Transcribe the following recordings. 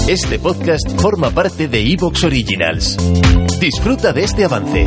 Este podcast forma parte de Evox Originals. Disfruta de este avance.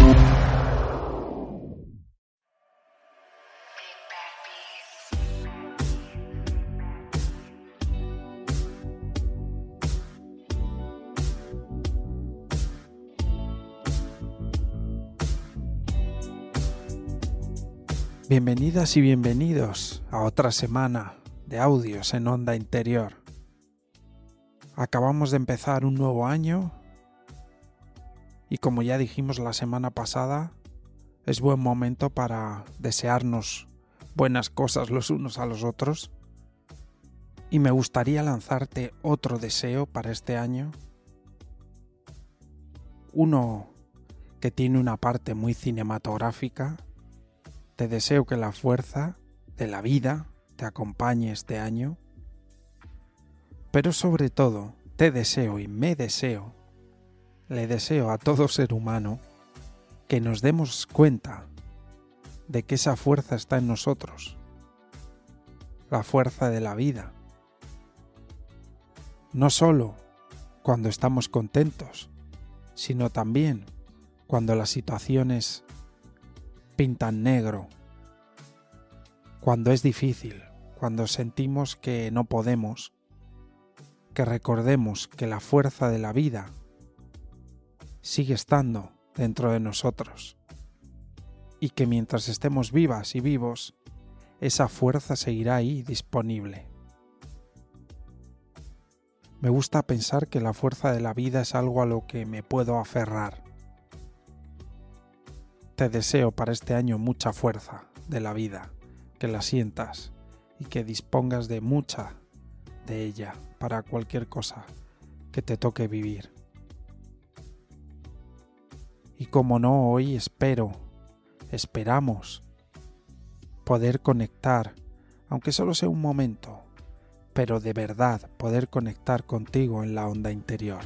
Bienvenidas y bienvenidos a otra semana de audios en Onda Interior. Acabamos de empezar un nuevo año y como ya dijimos la semana pasada, es buen momento para desearnos buenas cosas los unos a los otros. Y me gustaría lanzarte otro deseo para este año. Uno que tiene una parte muy cinematográfica. Te deseo que la fuerza de la vida te acompañe este año, pero sobre todo te deseo y me deseo, le deseo a todo ser humano que nos demos cuenta de que esa fuerza está en nosotros, la fuerza de la vida. No solo cuando estamos contentos, sino también cuando las situaciones pintan negro, cuando es difícil, cuando sentimos que no podemos, que recordemos que la fuerza de la vida sigue estando dentro de nosotros y que mientras estemos vivas y vivos, esa fuerza seguirá ahí disponible. Me gusta pensar que la fuerza de la vida es algo a lo que me puedo aferrar. Te deseo para este año mucha fuerza de la vida, que la sientas y que dispongas de mucha de ella para cualquier cosa que te toque vivir. Y como no, hoy esperamos poder conectar, aunque solo sea un momento, pero de verdad poder conectar contigo en la onda interior.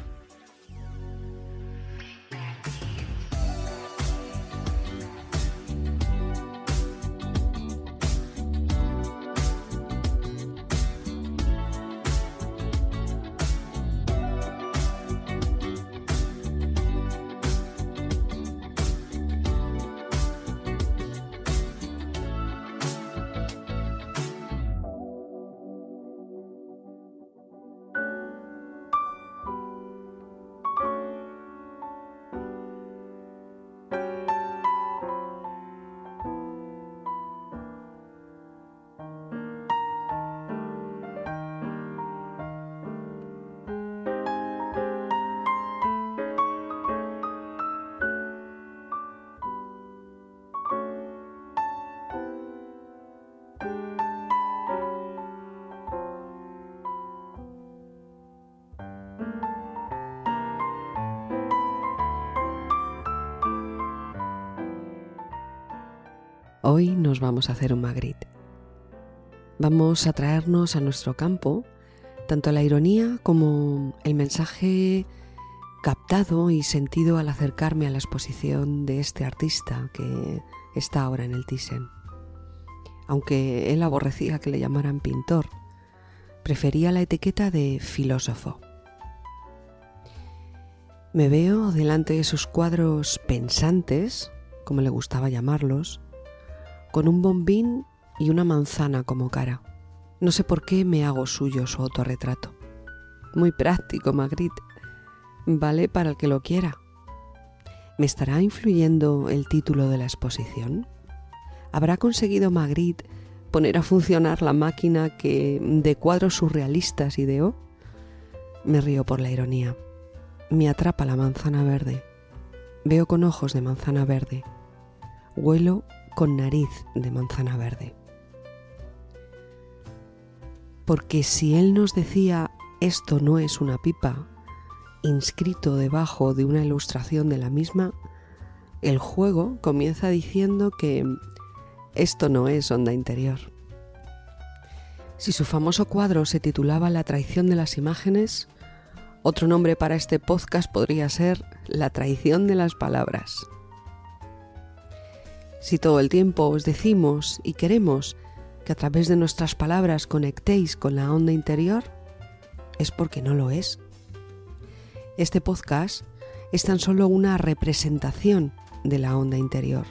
Hoy nos vamos a hacer un Magritte. Vamos a traernos a nuestro campo tanto la ironía como el mensaje captado y sentido al acercarme a la exposición de este artista que está ahora en el Thyssen. Aunque él aborrecía que le llamaran pintor, prefería la etiqueta de filósofo. Me veo delante de sus cuadros pensantes, como le gustaba llamarlos, con un bombín y una manzana como cara. No sé por qué me hago suyo su autorretrato. Muy práctico, Magritte. Vale para el que lo quiera. ¿Me estará influyendo el título de la exposición? ¿Habrá conseguido Magritte poner a funcionar la máquina que de cuadros surrealistas ideó? Me río por la ironía. Me atrapa la manzana verde. Veo con ojos de manzana verde. Huelo con nariz de manzana verde. Porque si él nos decía esto no es una pipa, inscrito debajo de una ilustración de la misma, el juego comienza diciendo que esto no es onda interior. Si su famoso cuadro se titulaba La traición de las imágenes, otro nombre para este podcast podría ser La traición de las palabras. Si todo el tiempo os decimos y queremos que a través de nuestras palabras conectéis con la onda interior, es porque no lo es. Este podcast es tan solo una representación de la onda interior.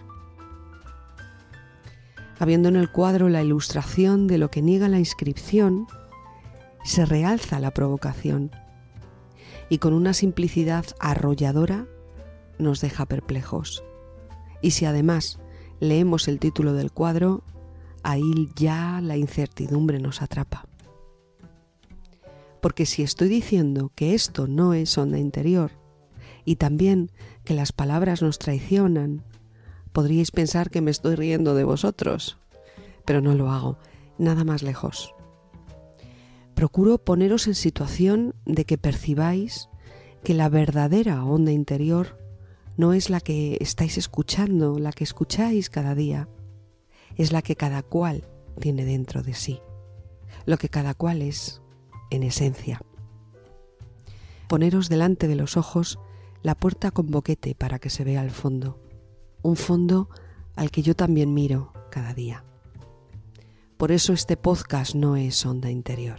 Habiendo en el cuadro la ilustración de lo que niega la inscripción, se realza la provocación y con una simplicidad arrolladora nos deja perplejos. Y si además leemos el título del cuadro, ahí ya la incertidumbre nos atrapa. Porque si estoy diciendo que esto no es onda interior y también que las palabras nos traicionan, podríais pensar que me estoy riendo de vosotros, pero no lo hago, nada más lejos. Procuro poneros en situación de que percibáis que la verdadera onda interior no es la que estáis escuchando, la que escucháis cada día, es la que cada cual tiene dentro de sí, lo que cada cual es en esencia. Poneros delante de los ojos la puerta con boquete para que se vea el fondo, un fondo al que yo también miro cada día. Por eso este podcast no es onda interior.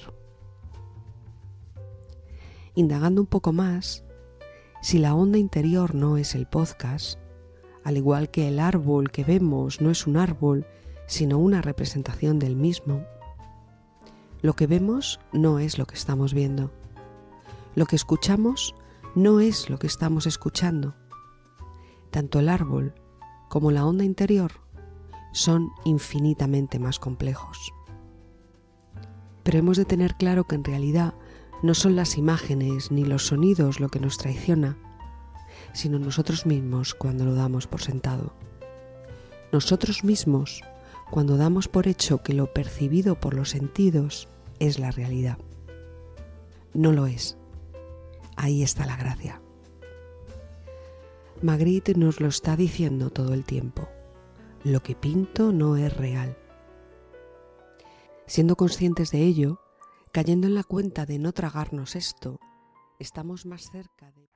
Indagando un poco más, si la onda interior no es el podcast, al igual que el árbol que vemos no es un árbol, sino una representación del mismo, lo que vemos no es lo que estamos viendo. Lo que escuchamos no es lo que estamos escuchando. Tanto el árbol como la onda interior son infinitamente más complejos. Pero hemos de tener claro que en realidad no son las imágenes ni los sonidos lo que nos traiciona, sino nosotros mismos cuando lo damos por sentado. Nosotros mismos cuando damos por hecho que lo percibido por los sentidos es la realidad. No lo es. Ahí está la gracia. Magritte nos lo está diciendo todo el tiempo. Lo que pinto no es real. Siendo conscientes de ello, cayendo en la cuenta de no tragarnos esto, estamos más cerca de...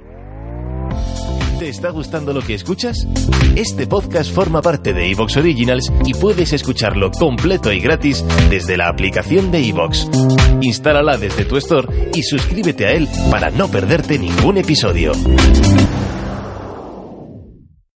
¿Te está gustando lo que escuchas? Este podcast forma parte de iVoox Originals y puedes escucharlo completo y gratis desde la aplicación de iVoox. Instálala desde tu store y suscríbete a él para no perderte ningún episodio.